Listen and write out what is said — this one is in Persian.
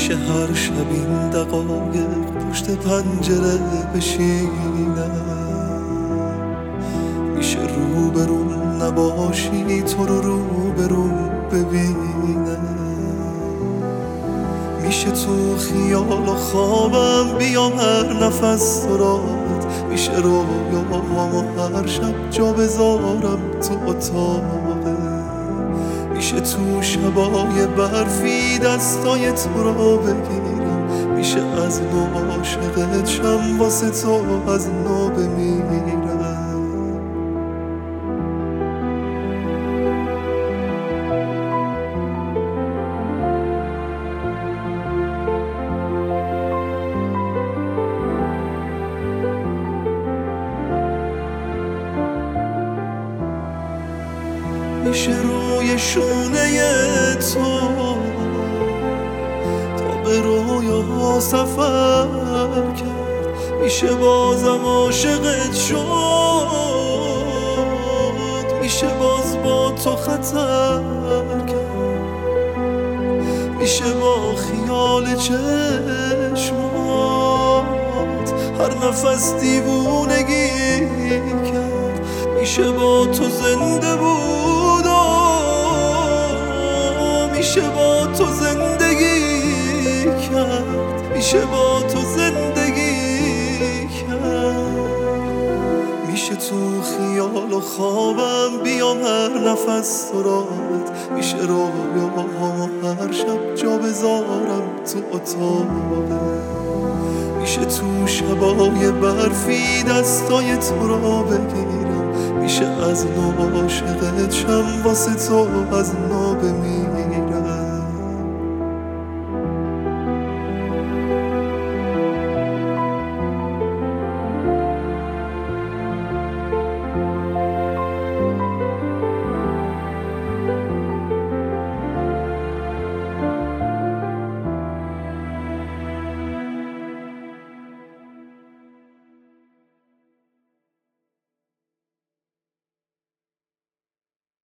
میشه هر شب این دقایق پشت پنجره بشینم، میشه روبرون نباشی تو رو روبرون ببینم، میشه تو خیال و خوابم بیام هر نفس سرات، میشه رویامو هر شب جا بذارم تو اتاقه، میشه تو شبای برفی دستای تو رو بگیرم، میشه از نو عاشقت شم واسه تو از نو بمیرم. میشه روی شونه تو تا به رویاها سفر کرد، میشه بازم عاشقت شد، میشه باز با تو خطر کرد، میشه با خیال چشمات هر نفس دیوونگی کرد، میشه با تو زنده بود، میشه با تو زندگی کرد، میشه با تو زندگی کرد، میشه تو خیال و خوابم بیام هر نفس سرات، میشه رویاهامو هر شب جا بذارم تو اتاقه، میشه تو شبای برفی دستای تو رو بگیرم، میشه از نو عاشقت شم واسه تو از نو بمیرم.